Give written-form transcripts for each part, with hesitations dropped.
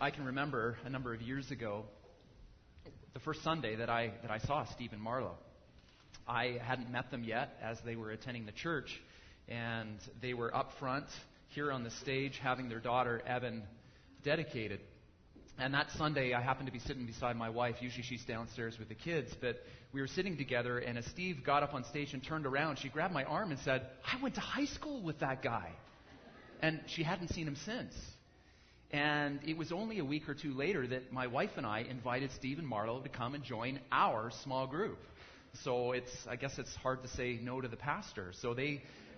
I can remember a number of years ago, the first Sunday that I saw Steve and Marlo. I hadn't met them yet as they were attending the church, and they were up front here on the stage having their daughter Evan dedicated. And that Sunday, I happened to be sitting beside my wife. Usually she's downstairs with the kids, but we were sitting together, and as Steve got up on stage and turned around, she grabbed my arm and said, "I went to high school with that guy." And she hadn't seen him since. And it was only a week or two later that my wife and I invited Steve and Marlo to come and join our small group. So I guess it's hard to say no to the pastor. So they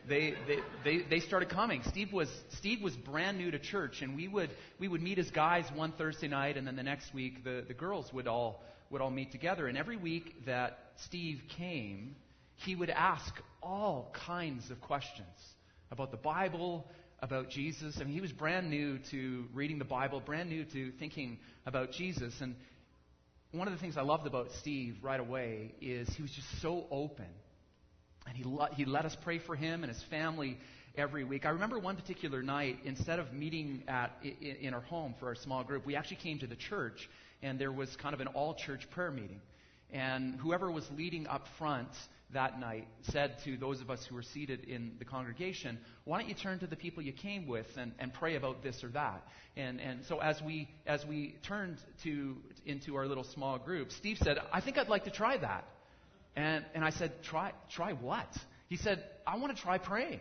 started coming. Steve was brand new to church, and we would meet as guys one Thursday night, and then the next week the girls would all meet together. And every week that Steve came, he would ask all kinds of questions about the Bible, about Jesus. I mean, he was brand new to reading the Bible, brand new to thinking about Jesus. And one of the things I loved about Steve right away is he was just so open. And he let us pray for him and his family every week. I remember one particular night, instead of meeting in our home for our small group, we actually came to the church, and there was kind of an all-church prayer meeting. And whoever was leading up front that night said to those of us who were seated in the congregation, "Why don't you turn to the people you came with and pray about this or that?" And so as we turned into our little small group, Steve said, "I think I'd like to try that." And I said, Try what?" He said, "I want to try praying."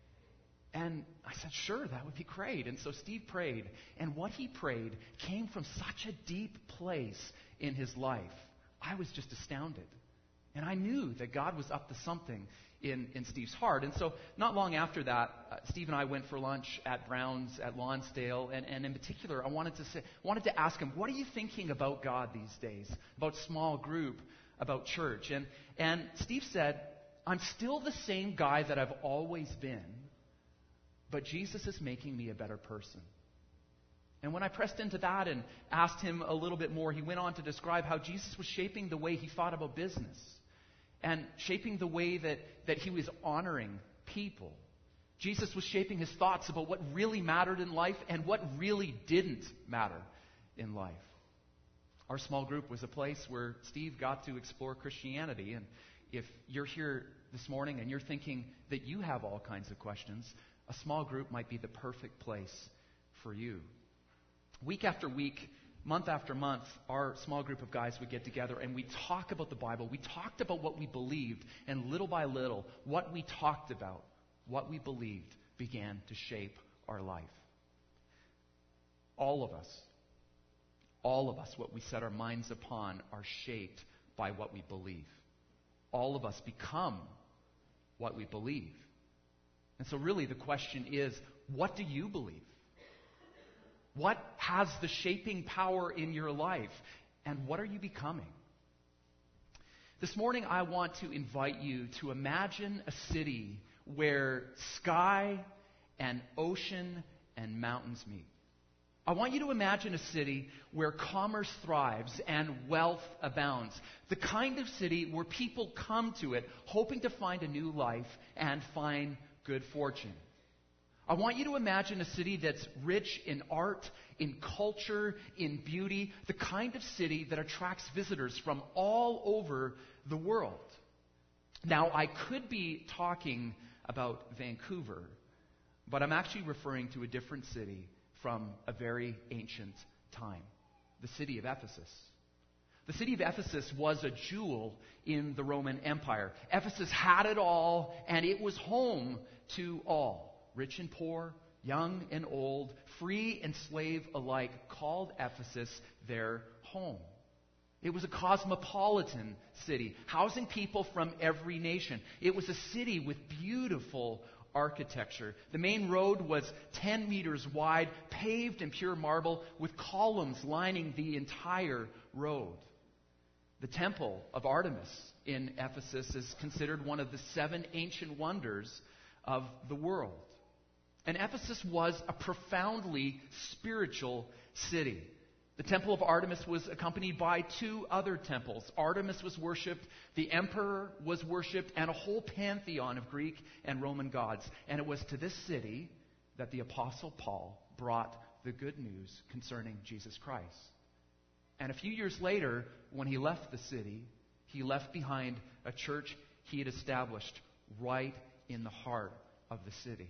And I said, "Sure, that would be great." And so Steve prayed, and what he prayed came from such a deep place in his life. I was just astounded. And I knew that God was up to something in Steve's heart. And so not long after that, Steve and I went for lunch at Brown's at Lonsdale. And in particular, I wanted to ask him, "What are you thinking about God these days? About small group, about church?" And Steve said, "I'm still the same guy that I've always been, but Jesus is making me a better person." And when I pressed into that and asked him a little bit more, he went on to describe how Jesus was shaping the way he thought about business and shaping the way that he was honoring people. Jesus was shaping his thoughts about what really mattered in life and what really didn't matter in life. Our small group was a place where Steve got to explore Christianity. And if you're here this morning and you're thinking that you have all kinds of questions, a small group might be the perfect place for you. Week after week, month after month, our small group of guys would get together and we'd talk about the Bible. We talked about what we believed, and little by little, what we talked about, what we believed, began to shape our life. All of us, what we set our minds upon, are shaped by what we believe. All of us become what we believe. And so really the question is, what do you believe? What has the shaping power in your life? And what are you becoming? This morning I want to invite you to imagine a city where sky and ocean and mountains meet. I want you to imagine a city where commerce thrives and wealth abounds. The kind of city where people come to it hoping to find a new life and find good fortune. I want you to imagine a city that's rich in art, in culture, in beauty, the kind of city that attracts visitors from all over the world. Now, I could be talking about Vancouver, but I'm actually referring to a different city from a very ancient time, the city of Ephesus. The city of Ephesus was a jewel in the Roman Empire. Ephesus had it all, and it was home to all. Rich and poor, young and old, free and slave alike called Ephesus their home. It was a cosmopolitan city, housing people from every nation. It was a city with beautiful architecture. The main road was 10 meters wide, paved in pure marble, with columns lining the entire road. The temple of Artemis in Ephesus is considered one of the 7 ancient wonders of the world. And Ephesus was a profoundly spiritual city. The temple of Artemis was accompanied by 2 other temples. Artemis was worshipped, the emperor was worshipped, and a whole pantheon of Greek and Roman gods. And it was to this city that the Apostle Paul brought the good news concerning Jesus Christ. And a few years later, when he left the city, he left behind a church he had established right in the heart of the city.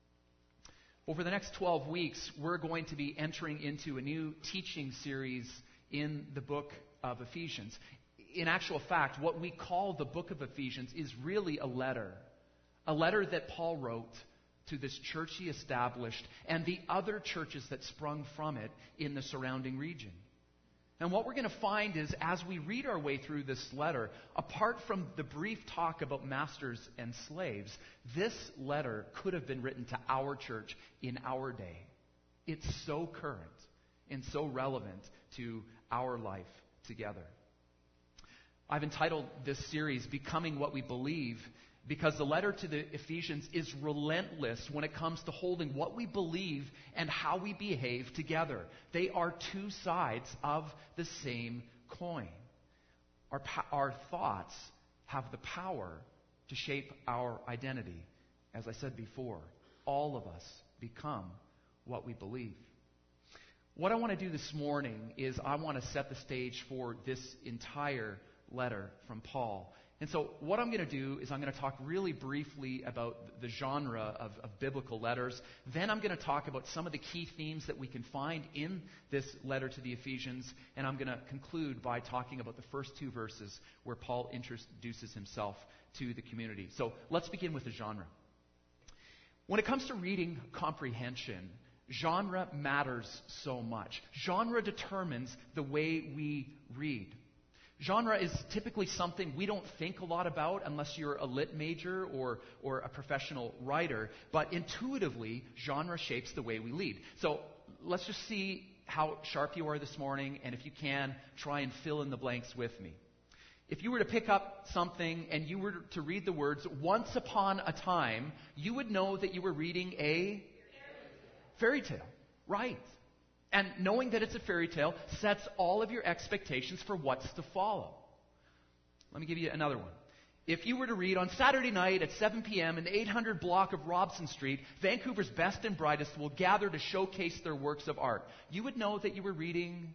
Over the next 12 weeks, we're going to be entering into a new teaching series in the book of Ephesians. In actual fact, what we call the book of Ephesians is really a letter that Paul wrote to this church he established and the other churches that sprung from it in the surrounding region. And what we're going to find is, as we read our way through this letter, apart from the brief talk about masters and slaves, this letter could have been written to our church in our day. It's so current and so relevant to our life together. I've entitled this series, Becoming What We Believe, because the letter to the Ephesians is relentless when it comes to holding what we believe and how we behave together. They are two sides of the same coin. Our thoughts have the power to shape our identity. As I said before, all of us become what we believe. What I want to do this morning is I want to set the stage for this entire letter from Paul. And so what I'm going to do is I'm going to talk really briefly about the genre of biblical letters. Then I'm going to talk about some of the key themes that we can find in this letter to the Ephesians. And I'm going to conclude by talking about the first two verses where Paul introduces himself to the community. So let's begin with the genre. When it comes to reading comprehension, genre matters so much. Genre determines the way we read. Genre is typically something we don't think a lot about unless you're a lit major or a professional writer, but intuitively, genre shapes the way we lead. So let's just see how sharp you are this morning, and if you can, try and fill in the blanks with me. If you were to pick up something and you were to read the words, once upon a time, you would know that you were reading a fairy tale. Right. And knowing that it's a fairy tale sets all of your expectations for what's to follow. Let me give you another one. If you were to read, on Saturday night at 7 p.m. in the 800 block of Robson Street, Vancouver's best and brightest will gather to showcase their works of art, you would know that you were reading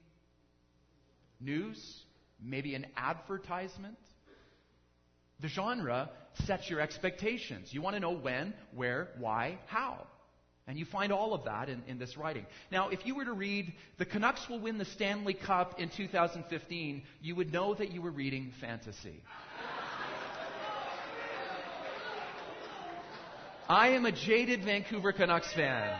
news, maybe an advertisement. The genre sets your expectations. You want to know when, where, why, how. And you find all of that in this writing. Now, if you were to read, the Canucks will win the Stanley Cup in 2015, you would know that you were reading fantasy. I am a jaded Vancouver Canucks fan.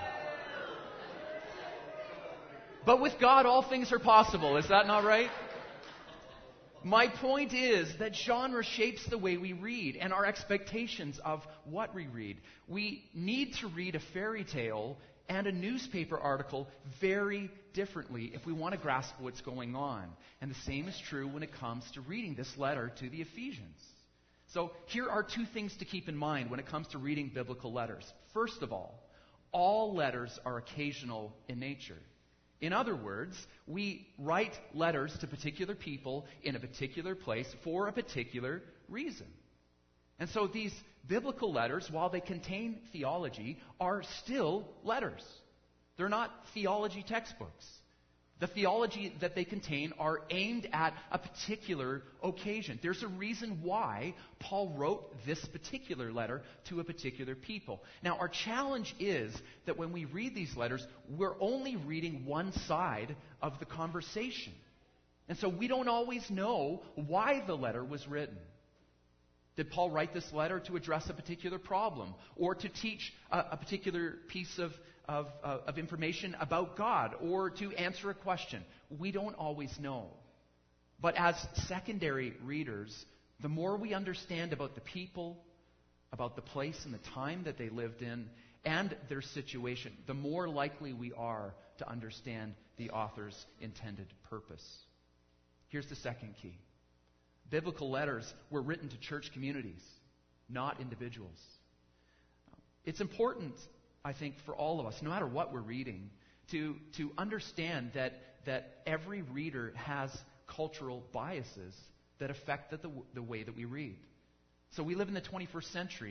But with God, all things are possible. Is that not right? My point is that genre shapes the way we read and our expectations of what we read. We need to read a fairy tale and a newspaper article very differently if we want to grasp what's going on. And the same is true when it comes to reading this letter to the Ephesians. So here are two things to keep in mind when it comes to reading biblical letters. First of all letters are occasional in nature. In other words, we write letters to particular people in a particular place for a particular reason. And so these biblical letters, while they contain theology, are still letters. They're not theology textbooks. The theology that they contain are aimed at a particular occasion. There's a reason why Paul wrote this particular letter to a particular people. Now, our challenge is that when we read these letters, we're only reading one side of the conversation. And so we don't always know why the letter was written. Did Paul write this letter to address a particular problem or to teach a particular piece of information about God or to answer a question? We don't always know. But as secondary readers, the more we understand about the people, about the place and the time that they lived in, and their situation, the more likely we are to understand the author's intended purpose. Here's the second key. Biblical letters were written to church communities, not individuals. It's important, I think, for all of us, no matter what we're reading, to understand that every reader has cultural biases that affect the way that we read. So we live in the 21st century,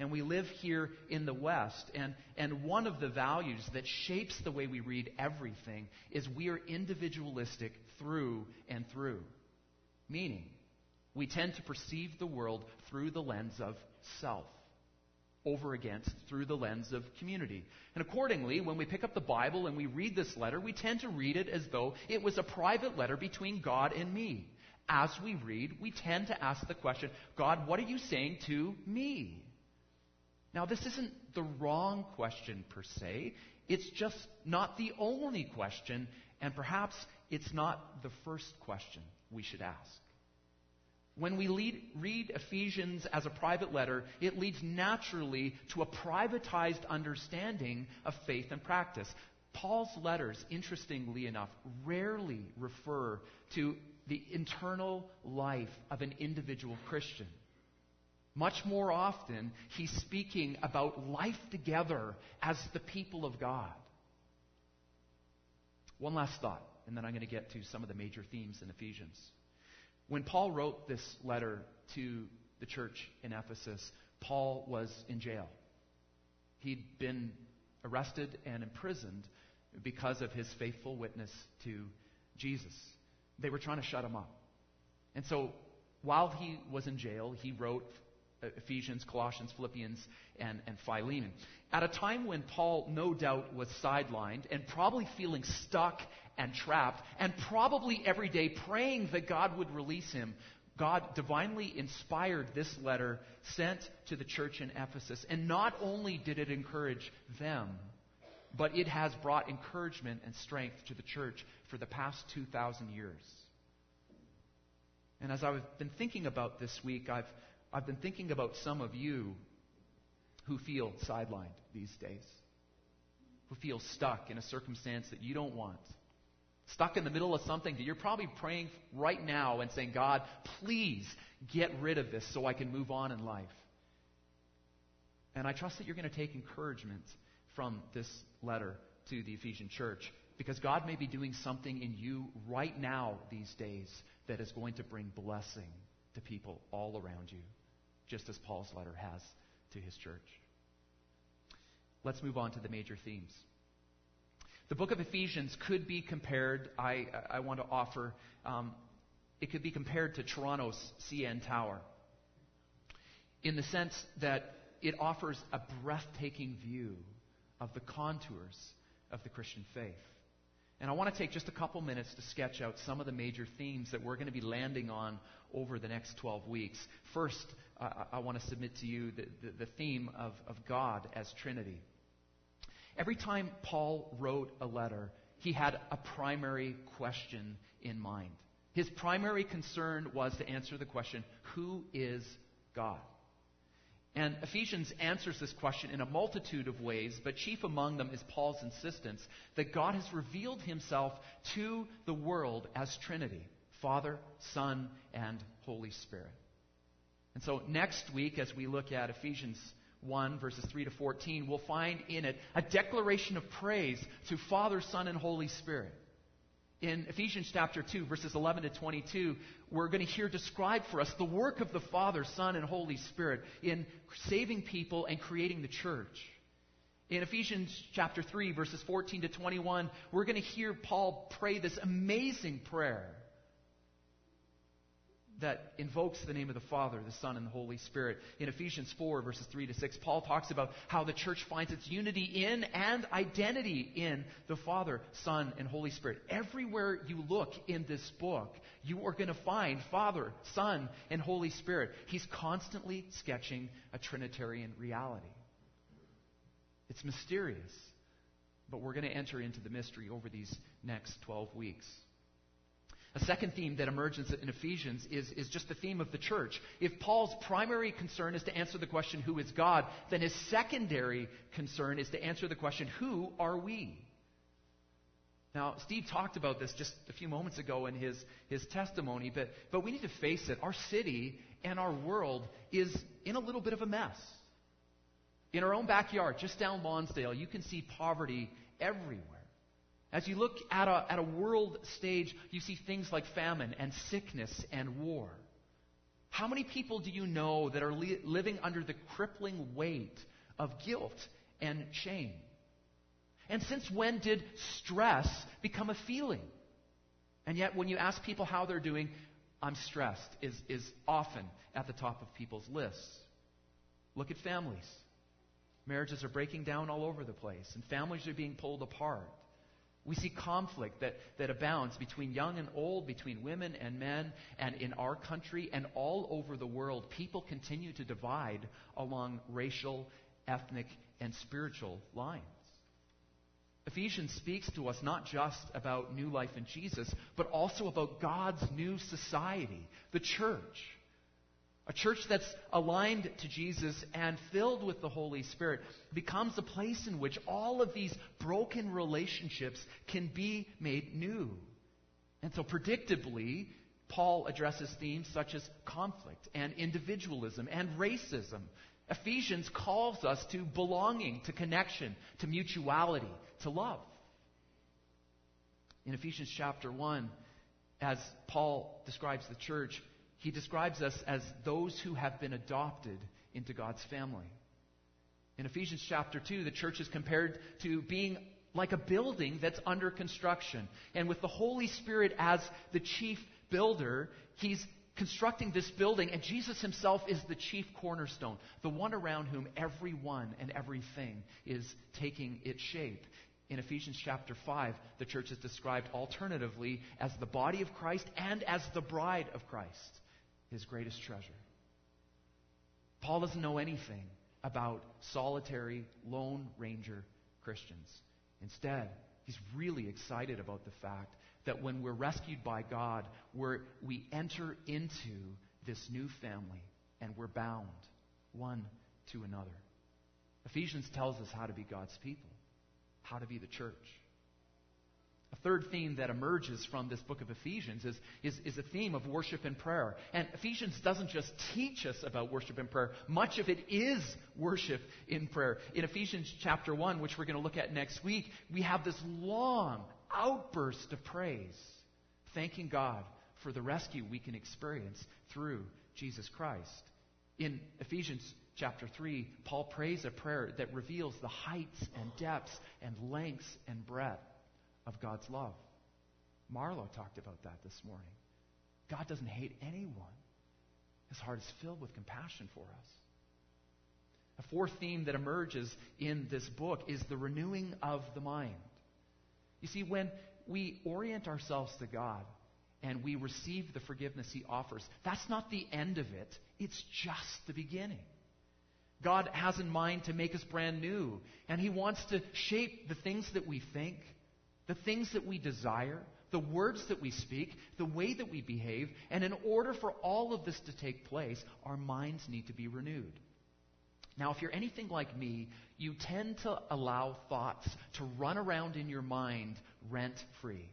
And we live here in the West. And one of the values that shapes the way we read everything is we are individualistic through and through. Meaning, we tend to perceive the world through the lens of self, over against through the lens of community. And accordingly, when we pick up the Bible and we read this letter, we tend to read it as though it was a private letter between God and me. As we read, we tend to ask the question, God, what are you saying to me? Now, this isn't the wrong question per se. It's just not the only question, and perhaps it's not the first question we should ask. When we read Ephesians as a private letter, it leads naturally to a privatized understanding of faith and practice. Paul's letters, interestingly enough, rarely refer to the internal life of an individual Christian. Much more often, he's speaking about life together as the people of God. One last thought, and then I'm going to get to some of the major themes in Ephesians. When Paul wrote this letter to the church in Ephesus, Paul was in jail. He'd been arrested and imprisoned because of his faithful witness to Jesus. They were trying to shut him up. And so while he was in jail, he wrote Ephesians, Colossians, Philippians, and Philemon. At a time when Paul, no doubt, was sidelined and probably feeling stuck and trapped, and probably every day praying that God would release him, God divinely inspired this letter sent to the church in Ephesus. And not only did it encourage them, but it has brought encouragement and strength to the church for the past 2,000 years. And as I've been thinking about this week, I've been thinking about some of you who feel sidelined these days, who feel stuck in a circumstance that you don't want, stuck in the middle of something that you're probably praying right now and saying, God, please get rid of this so I can move on in life. And I trust that you're going to take encouragement from this letter to the Ephesian church, because God may be doing something in you right now these days that is going to bring blessing to people all around you, just as Paul's letter has to his church. Let's move on to the major themes. The book of Ephesians could be compared, I want to offer, it could be compared to Toronto's CN Tower, in the sense that it offers a breathtaking view of the contours of the Christian faith. And I want to take just a couple minutes to sketch out some of the major themes that we're going to be landing on over the next 12 weeks. First, I want to submit to you the theme of God as Trinity. Every time Paul wrote a letter, he had a primary question in mind. His primary concern was to answer the question, who is God? And Ephesians answers this question in a multitude of ways, but chief among them is Paul's insistence that God has revealed himself to the world as Trinity, Father, Son, and Holy Spirit. And so next week, as we look at Ephesians 1, verses 3 to 14, we'll find in it a declaration of praise to Father, Son, and Holy Spirit. In Ephesians chapter 2, verses 11 to 22, we're going to hear described for us the work of the Father, Son, and Holy Spirit in saving people and creating the church. In Ephesians chapter 3, verses 14 to 21, we're going to hear Paul pray this amazing prayer that invokes the name of the Father, the Son, and the Holy Spirit. In Ephesians 4, verses 3 to 6, Paul talks about how the church finds its unity in and identity in the Father, Son, and Holy Spirit. Everywhere you look in this book, you are going to find Father, Son, and Holy Spirit. He's constantly sketching a Trinitarian reality. It's mysterious, but we're going to enter into the mystery over these next 12 weeks. A second theme that emerges in Ephesians is just the theme of the church. If Paul's primary concern is to answer the question, who is God, then his secondary concern is to answer the question, who are we? Now, Steve talked about this just a few moments ago in his testimony, but we need to face it. Our city and our world is in a little bit of a mess. In our own backyard, just down Lonsdale, you can see poverty everywhere. As you look at a world stage, you see things like famine and sickness and war. How many people do you know that are living under the crippling weight of guilt and shame? And since when did stress become a feeling? And yet when you ask people how they're doing, I'm stressed is often at the top of people's lists. Look at families. Marriages are breaking down all over the place, and families are being pulled apart. We see conflict that abounds between young and old, between women and men, and in our country and all over the world. People continue to divide along racial, ethnic, and spiritual lines. Ephesians speaks to us not just about new life in Jesus, but also about God's new society, the church. A church that's aligned to Jesus and filled with the Holy Spirit becomes a place in which all of these broken relationships can be made new. And so predictably, Paul addresses themes such as conflict and individualism and racism. Ephesians calls us to belonging, to connection, to mutuality, to love. In Ephesians chapter 1, as Paul describes the church, he describes us as those who have been adopted into God's family. In Ephesians chapter 2, the church is compared to being like a building that's under construction. And with the Holy Spirit as the chief builder, he's constructing this building, and Jesus himself is the chief cornerstone, the one around whom everyone and everything is taking its shape. In Ephesians chapter 5, the church is described alternatively as the body of Christ and as the bride of Christ, his greatest treasure. Paul doesn't know anything about solitary, lone ranger Christians. Instead, he's really excited about the fact that when we're rescued by God, we enter into this new family and we're bound one to another. Ephesians tells us how to be God's people, how to be the church. A third theme that emerges from this book of Ephesians is a theme of worship and prayer. And Ephesians doesn't just teach us about worship and prayer. Much of it is worship in prayer. In Ephesians chapter 1, which we're going to look at next week, we have this long outburst of praise, thanking God for the rescue we can experience through Jesus Christ. In Ephesians chapter 3, Paul prays a prayer that reveals the heights and depths and lengths and breadth of God's love. Marlo talked about that this morning. God doesn't hate anyone. His heart is filled with compassion for us. A fourth theme that emerges in this book is the renewing of the mind. You see, when we orient ourselves to God and we receive the forgiveness He offers, that's not the end of it. It's just the beginning. God has in mind to make us brand new, and He wants to shape the things that we think, the things that we desire, the words that we speak, the way that we behave. And in order for all of this to take place, our minds need to be renewed. Now, if you're anything like me, you tend to allow thoughts to run around in your mind rent-free.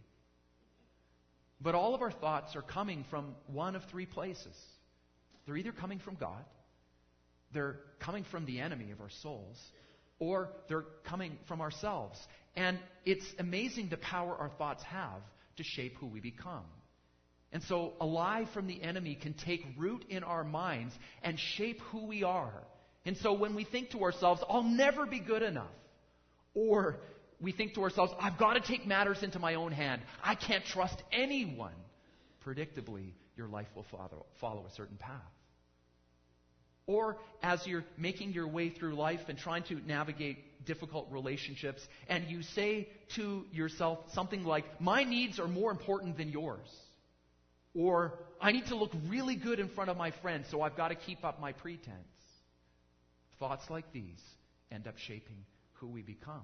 But all of our thoughts are coming from one of three places. They're either coming from God, they're coming from the enemy of our souls, or they're coming from ourselves. And it's amazing the power our thoughts have to shape who we become. And so a lie from the enemy can take root in our minds and shape who we are. And so when we think to ourselves, I'll never be good enough, or we think to ourselves, I've got to take matters into my own hand, I can't trust anyone, predictably, your life will follow a certain path. Or as you're making your way through life and trying to navigate difficult relationships, and you say to yourself something like, my needs are more important than yours. Or, I need to look really good in front of my friends, so I've got to keep up my pretense. Thoughts like these end up shaping who we become.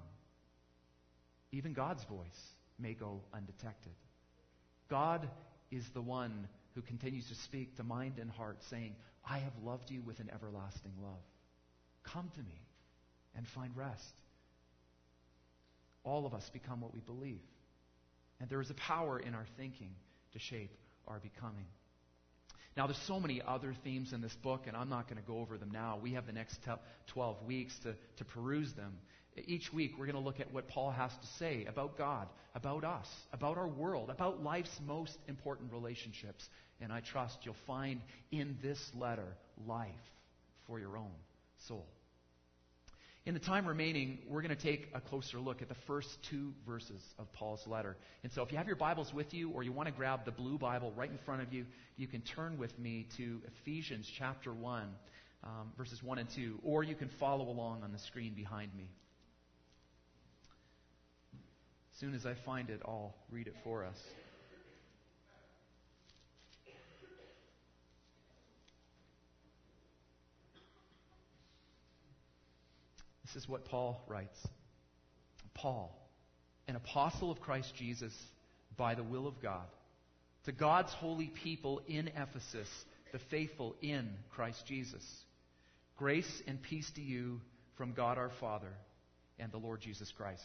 Even God's voice may go undetected. God is the one who continues to speak to mind and heart, saying, I have loved you with an everlasting love. Come to me and find rest. All of us become what we believe. And there is a power in our thinking to shape our becoming. Now, there's so many other themes in this book, and I'm not going to go over them now. We have the next 12 weeks to peruse them. Each week we're going to look at what Paul has to say about God, about us, about our world, about life's most important relationships. And I trust you'll find in this letter life for your own soul. In the time remaining, we're going to take a closer look at the first 2 verses of Paul's letter. And so if you have your Bibles with you, or you want to grab the blue Bible right in front of you, you can turn with me to Ephesians chapter 1, verses 1 and 2, or you can follow along on the screen behind me. As soon as I find it, I'll read it for us. This is what Paul writes. Paul, an apostle of Christ Jesus, by the will of God, to God's holy people in Ephesus, the faithful in Christ Jesus. Grace and peace to you from God our Father and the Lord Jesus Christ.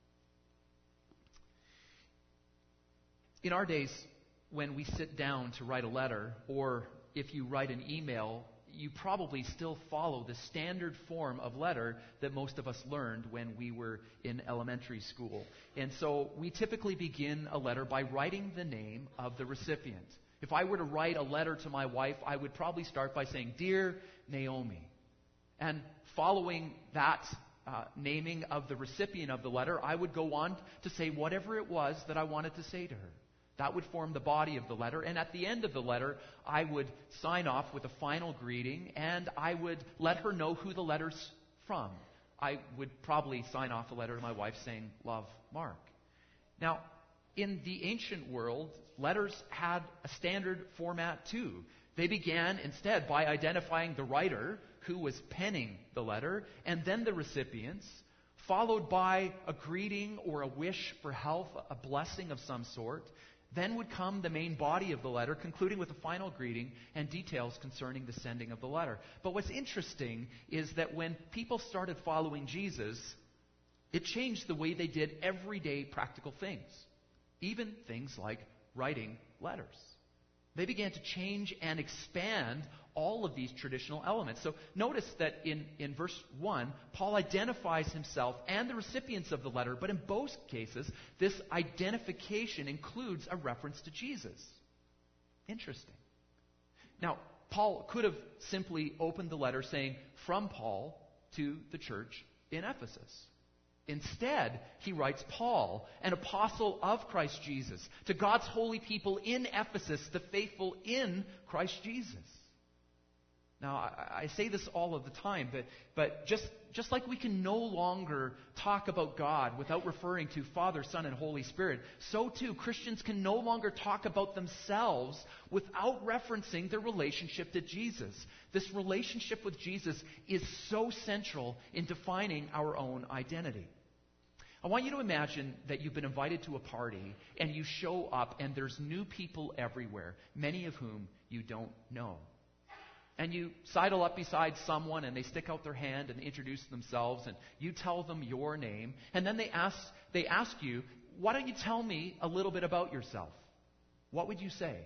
In our days, when we sit down to write a letter, or if you write an email, you probably still follow the standard form of letter that most of us learned when we were in elementary school. And so we typically begin a letter by writing the name of the recipient. If I were to write a letter to my wife, I would probably start by saying, "Dear Naomi." And following that naming of the recipient of the letter, I would go on to say whatever it was that I wanted to say to her. That would form the body of the letter. And at the end of the letter, I would sign off with a final greeting, and I would let her know who the letter's from. I would probably sign off a letter to my wife saying, "Love, Mark." Now, in the ancient world, letters had a standard format too. They began instead by identifying the writer who was penning the letter, and then the recipients, followed by a greeting or a wish for health, a blessing of some sort. Then would come the main body of the letter, concluding with a final greeting and details concerning the sending of the letter. But what's interesting is that when people started following Jesus, it changed the way they did everyday practical things, even things like writing letters. They began to change and expand all of these traditional elements. So notice that in verse 1, Paul identifies himself and the recipients of the letter, but in both cases, this identification includes a reference to Jesus. Interesting. Now, Paul could have simply opened the letter saying, "From Paul to the church in Ephesus." Instead, he writes, "Paul, an apostle of Christ Jesus, to God's holy people in Ephesus, the faithful in Christ Jesus." Now, I say this all of the time, but just like we can no longer talk about God without referring to Father, Son, and Holy Spirit, so too Christians can no longer talk about themselves without referencing their relationship to Jesus. This relationship with Jesus is so central in defining our own identity. I want you to imagine that you've been invited to a party and you show up and there's new people everywhere, many of whom you don't know. And you sidle up beside someone and they stick out their hand and introduce themselves and you tell them your name. And then they ask you, "Why don't you tell me a little bit about yourself?" What would you say?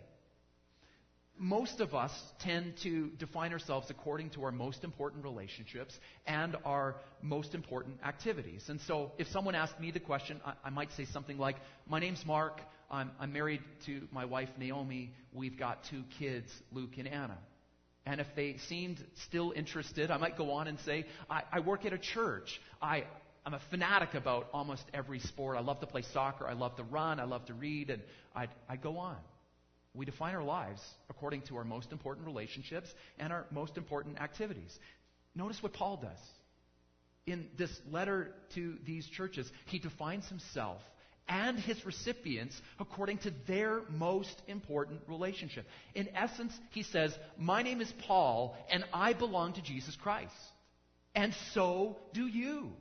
Most of us tend to define ourselves according to our most important relationships and our most important activities. And so if someone asked me the question, I might say something like, "My name's Mark. I'm married to my wife, Naomi. We've got 2 kids, Luke and Anna." And if they seemed still interested, I might go on and say, I work at a church. I'm a fanatic about almost every sport. I love to play soccer. I love to run. I love to read. And I'd go on. We define our lives according to our most important relationships and our most important activities. Notice what Paul does. In this letter to these churches, he defines himself and his recipients according to their most important relationship. In essence, he says, "My name is Paul, and I belong to Jesus Christ. And so do you."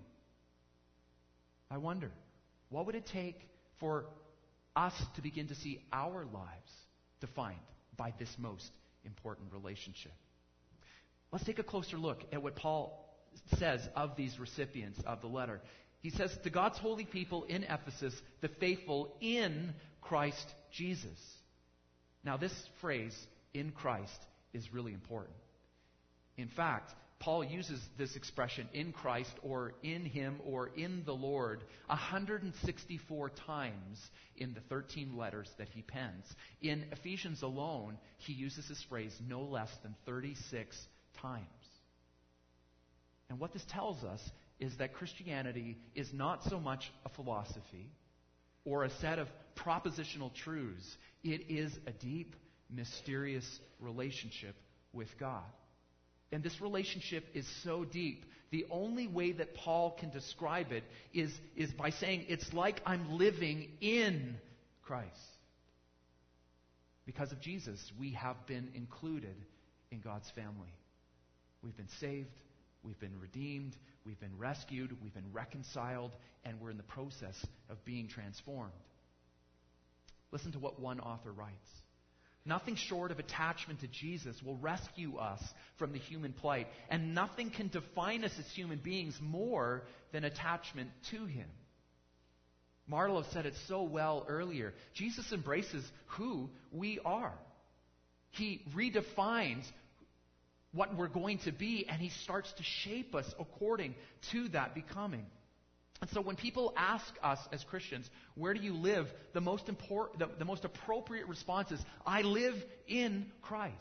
I wonder, what would it take for us to begin to see our lives defined by this most important relationship? Let's take a closer look at what Paul says of these recipients of the letter. He says, "To God's holy people in Ephesus, the faithful in Christ Jesus." Now, this phrase, "in Christ," is really important. In fact, Paul uses this expression, in Christ, or in Him, or in the Lord, 164 times in the 13 letters that he pens. In Ephesians alone, he uses this phrase no less than 36 times. And what this tells us is that Christianity is not so much a philosophy or a set of propositional truths. It is a deep, mysterious relationship with God. And this relationship is so deep, the only way that Paul can describe it is by saying it's like I'm living in Christ. Because of Jesus, we have been included in God's family. We've been saved, we've been redeemed, we've been rescued, we've been reconciled, and we're in the process of being transformed. Listen to what one author writes. Nothing short of attachment to Jesus will rescue us from the human plight, and nothing can define us as human beings more than attachment to Him. Marlowe said it so well earlier. Jesus embraces who we are. He redefines what we're going to be, and He starts to shape us according to that becoming. And so when people ask us as Christians, where do you live? The most appropriate response is, I live in Christ.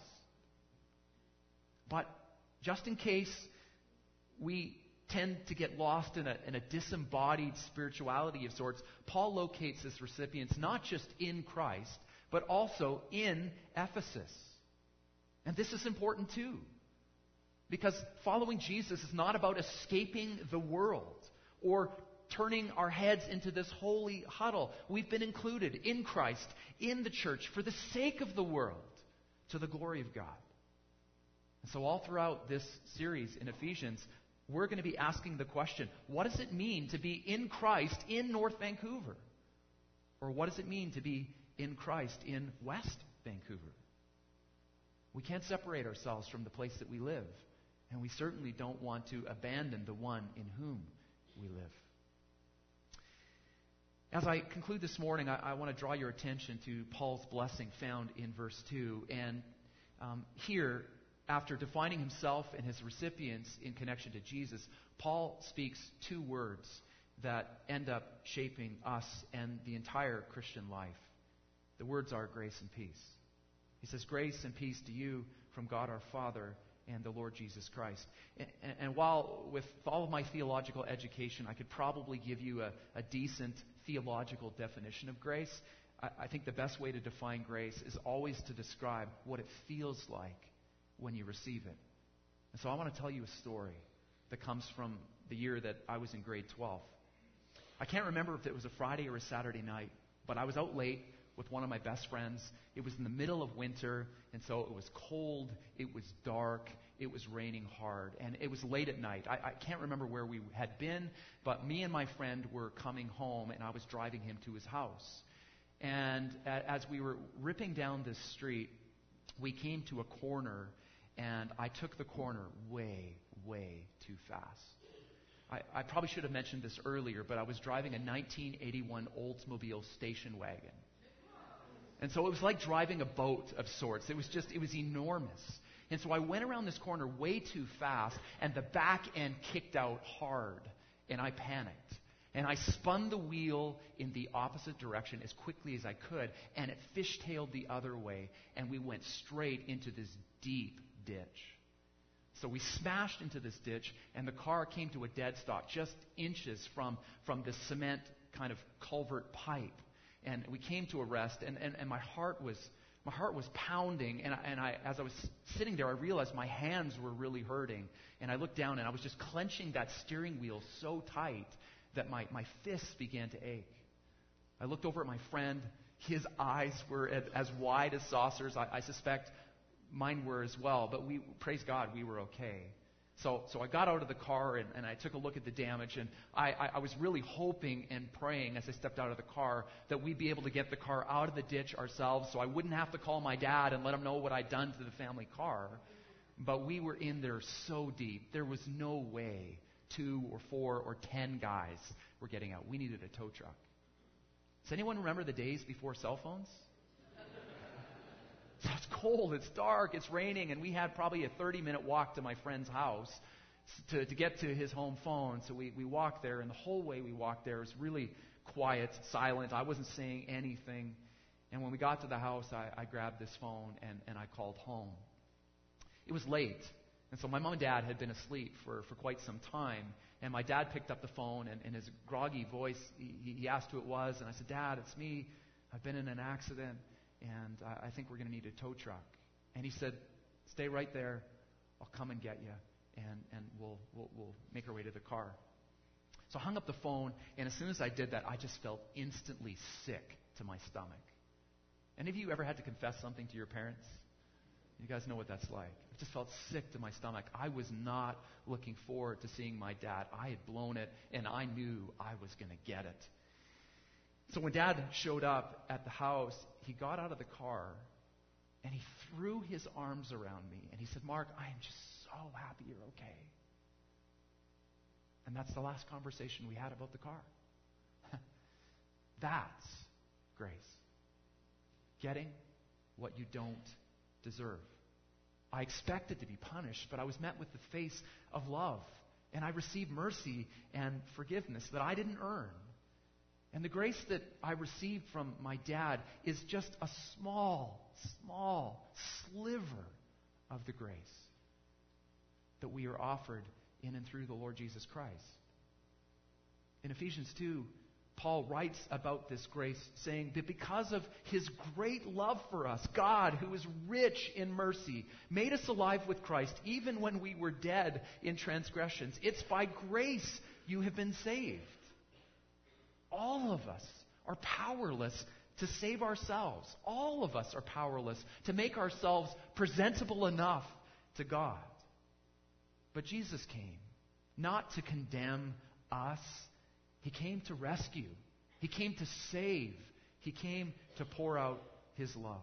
But just in case we tend to get lost in a disembodied spirituality of sorts, Paul locates his recipients not just in Christ, but also in Ephesus. And this is important too. Because following Jesus is not about escaping the world or turning our heads into this holy huddle. We've been included in Christ, in the church, for the sake of the world, to the glory of God. And so all throughout this series in Ephesians, we're going to be asking the question, what does it mean to be in Christ in North Vancouver? Or what does it mean to be in Christ in West Vancouver? We can't separate ourselves from the place that we live. And we certainly don't want to abandon the one in whom we live. As I conclude this morning, I want to draw your attention to Paul's blessing found in verse 2. And here, after defining himself and his recipients in connection to Jesus, Paul speaks two words that end up shaping us and the entire Christian life. The words are grace and peace. He says, grace and peace to you from God our Father and the Lord Jesus Christ. And while with all of my theological education, I could probably give you a decent theological definition of grace, I think the best way to define grace is always to describe what it feels like when you receive it. And so I want to tell you a story that comes from the year that I was in grade 12. I can't remember if it was a Friday or a Saturday night, but I was out late with one of my best friends. It was in the middle of winter, and so it was cold, it was dark, it was raining hard, and it was late at night. I can't remember where we had been, but me and my friend were coming home, and I was driving him to his house. And as we were ripping down this street, we came to a corner, and I took the corner way, way too fast. I probably should have mentioned this earlier, but I was driving a 1981 Oldsmobile station wagon. And so it was like driving a boat of sorts. It was enormous. And so I went around this corner way too fast, and the back end kicked out hard, and I panicked. And I spun the wheel in the opposite direction as quickly as I could, and it fishtailed the other way, and we went straight into this deep ditch. So we smashed into this ditch, and the car came to a dead stop just inches from the cement kind of culvert pipe. And we came to a rest, and my heart was pounding. And as I was sitting there, I realized my hands were really hurting. And I looked down, and I was just clenching that steering wheel so tight that my fists began to ache. I looked over at my friend. His eyes were as wide as saucers. I suspect mine were as well. But praise God, we were okay. So I got out of the car, and I took a look at the damage, and I was really hoping and praying as I stepped out of the car that we'd be able to get the car out of the ditch ourselves so I wouldn't have to call my dad and let him know what I'd done to the family car. But we were in there so deep, there was no way 2 or 4 or 10 guys were getting out. We needed a tow truck. Does anyone remember the days before cell phones? So it's cold, it's dark, it's raining, and we had probably a 30-minute walk to my friend's house to get to his home phone. So we walked there, and the whole way we walked there was really quiet, silent. I wasn't saying anything. And when we got to the house, I grabbed this phone and I called home. It was late, and so my mom and dad had been asleep for quite some time. And my dad picked up the phone, and in his groggy voice, he asked who it was. And I said, "Dad, it's me. I've been in an accident, and I think we're going to need a tow truck." And he said, "Stay right there. I'll come and get you, and we'll make our way to the car." So I hung up the phone, and as soon as I did that, I just felt instantly sick to my stomach. Any of you ever had to confess something to your parents? You guys know what that's like. I just felt sick to my stomach. I was not looking forward to seeing my dad. I had blown it, and I knew I was going to get it. So when Dad showed up at the house, he got out of the car, and he threw his arms around me, and he said, "Mark, I am just so happy you're okay." And that's the last conversation we had about the car. That's grace. Getting what you don't deserve. I expected to be punished, but I was met with the face of love. And I received mercy and forgiveness that I didn't earn. And the grace that I received from my dad is just a small sliver of the grace that we are offered in and through the Lord Jesus Christ. In Ephesians 2, Paul writes about this grace, saying that because of His great love for us, God, who is rich in mercy, made us alive with Christ even when we were dead in transgressions. It's by grace you have been saved. All of us are powerless to save ourselves. All of us are powerless to make ourselves presentable enough to God. But Jesus came not to condemn us. He came to rescue. He came to save. He came to pour out His love.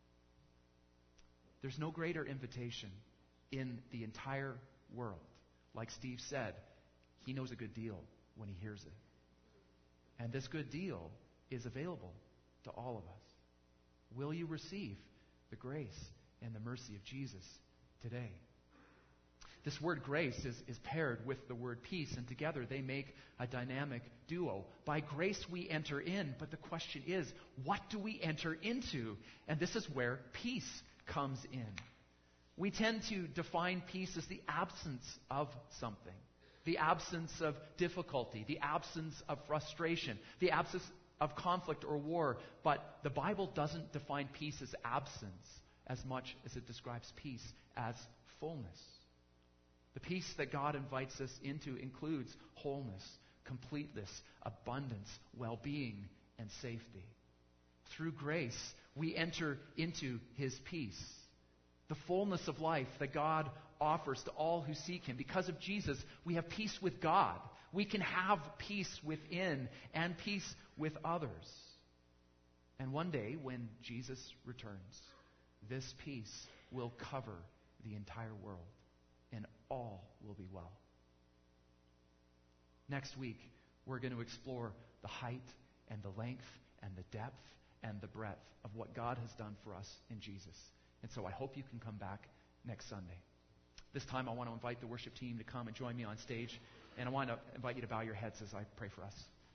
There's no greater invitation in the entire world. Like Steve said, he knows a good deal when he hears it. And this good deal is available to all of us. Will you receive the grace and the mercy of Jesus today? This word grace is paired with the word peace, and together they make a dynamic duo. By grace we enter in, but the question is, what do we enter into? And this is where peace comes in. We tend to define peace as the absence of something, the absence of difficulty, the absence of frustration, the absence of conflict or war. But the Bible doesn't define peace as absence as much as it describes peace as fullness. The peace that God invites us into includes wholeness, completeness, abundance, well-being, and safety. Through grace, we enter into His peace, the fullness of life that God offers to all who seek Him. Because of Jesus, we have peace with God. We can have peace within and peace with others. And one day, when Jesus returns, this peace will cover the entire world, and all will be well. Next week, we're going to explore the height and the length and the depth and the breadth of what God has done for us in Jesus. And so I hope you can come back next Sunday. This time I want to invite the worship team to come and join me on stage. And I want to invite you to bow your heads as I pray for us.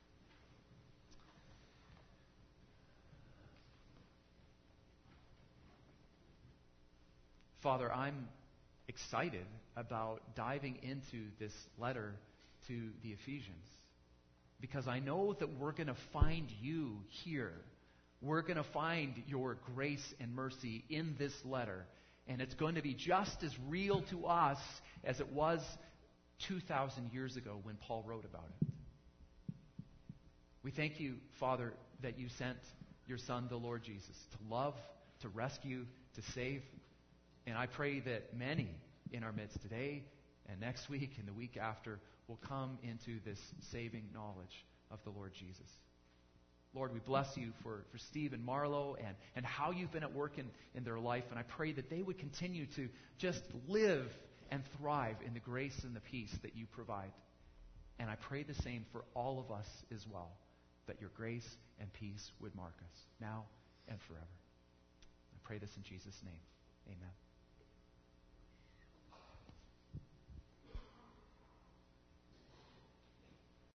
Father, I'm excited about diving into this letter to the Ephesians, because I know that we're going to find you here. We're going to find your grace and mercy in this letter, and it's going to be just as real to us as it was 2,000 years ago when Paul wrote about it. We thank you, Father, that you sent your Son, the Lord Jesus, to love, to rescue, to save. And I pray that many in our midst today and next week and the week after will come into this saving knowledge of the Lord Jesus. Lord, we bless you for Steve and Marlo and how you've been at work in their life. And I pray that they would continue to just live and thrive in the grace and the peace that you provide. And I pray the same for all of us as well, that your grace and peace would mark us now and forever. I pray this in Jesus' name. Amen.